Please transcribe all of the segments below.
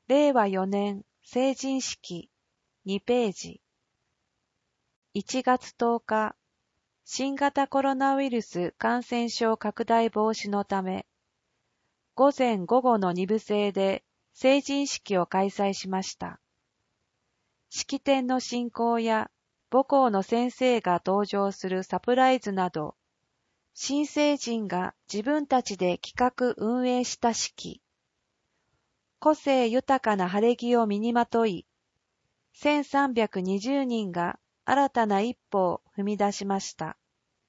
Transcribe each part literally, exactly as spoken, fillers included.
れいわよねん成人式にページ。いちがつとおか、新型コロナウイルス感染症拡大防止のため、午前午後のに部制で成人式を開催しました。式典の進行や母校の先生が登場するサプライズなど、新成人が自分たちで企画運営した式、個性豊かな晴れ着を身にまとい、せんさんびゃくにじゅうにんが新たな一歩を踏み出しました。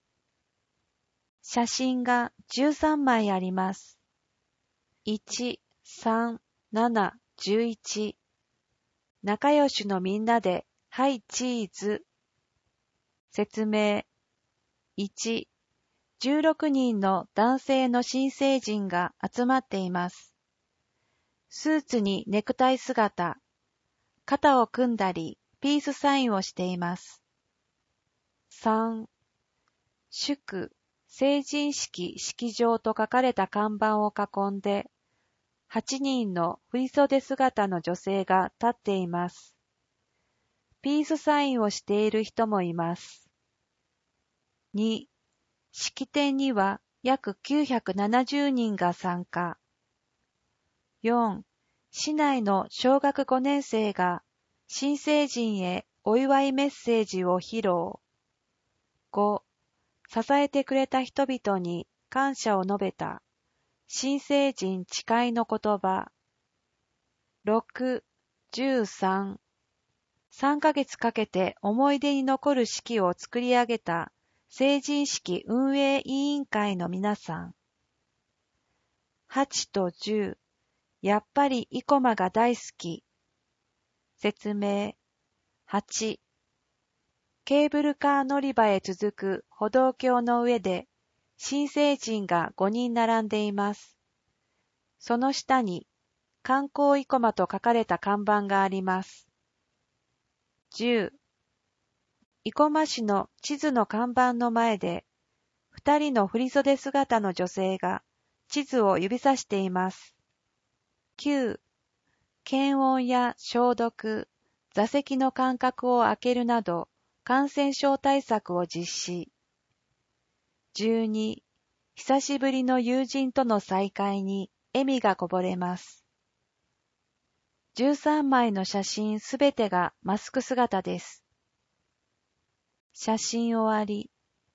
写真がじゅうさんまいあります。いち、さん、なな、じゅういち。仲良しのみんなで、はいチーズ。説明。いち、じゅうろくにんの男性の新成人が集まっています。スーツにネクタイ姿、肩を組んだり、ピースサインをしています。さん、祝、成人式式場と書かれた看板を囲んで、はちにんの振袖姿の女性が立っています。ピースサインをしている人もいます。に、式典には約きゅうひゃくななじゅうにんが参加。よん、市内の小学ごねん生が新成人へお祝いメッセージを披露。ご、支えてくれた人々に感謝を述べた新成人誓いの言葉。ろく、じゅうさん、さんかげつかけて思い出に残る式を作り上げた成人式運営委員会の皆さん。はちとじゅう、やっぱり生駒が大好き。説明。はち、ケーブルカー乗り場へ続く歩道橋の上で新成人がごにん並んでいます。その下に観光生駒と書かれた看板があります。じゅう、生駒市の地図の看板の前で二人の振袖姿の女性が地図を指さしています。きゅう、検温や消毒、座席の間隔を空けるなど感染症対策を実施。じゅうに、久しぶりの友人との再会に笑みがこぼれます。じゅうさんまいの写真すべてがマスク姿です。写真終わり。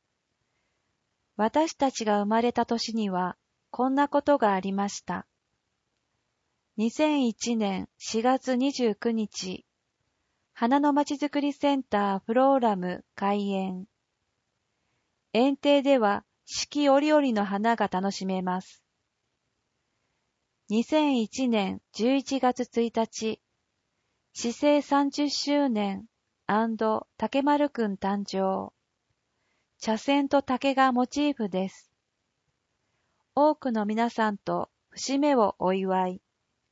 私たちが生まれた年にはこんなことがありました。にせんいちねんしがつにじゅうくにち、花のまちづくりセンターフローラム開園。園庭では四季折々の花が楽しめます。にせんいちねんじゅういちがつついたち、市制さんじゅっしゅうねん&竹丸くん誕生。茶筅と竹がモチーフです。多くの皆さんと節目をお祝い。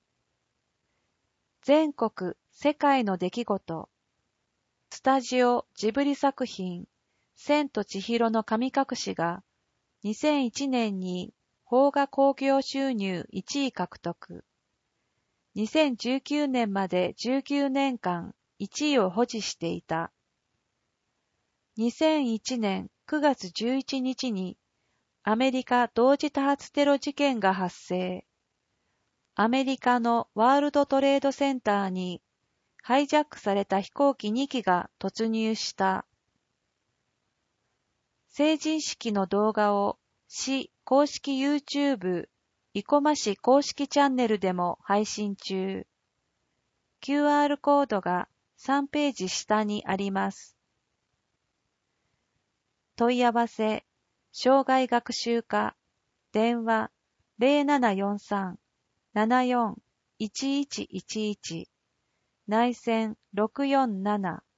全国、世界の出来事。スタジオジブリ作品、千と千尋の神隠しがにせんいちねんに邦画興行収入いちい獲得。にせんじゅうきゅうねんまでじゅうきゅうねんかんいちいを保持していた。にせんいちねんくがつじゅういちにちにアメリカ同時多発テロ事件が発生。アメリカのワールドトレードセンターにハイジャックされた飛行機にきが突入した。成人式の動画を市公式 YouTube、生駒市公式チャンネルでも配信中。キューアール コードがさんページ下にあります。問い合わせ、障害学習課、電話ゼロななよんさん ななよん いちいちいちいち、内線ろくよんなな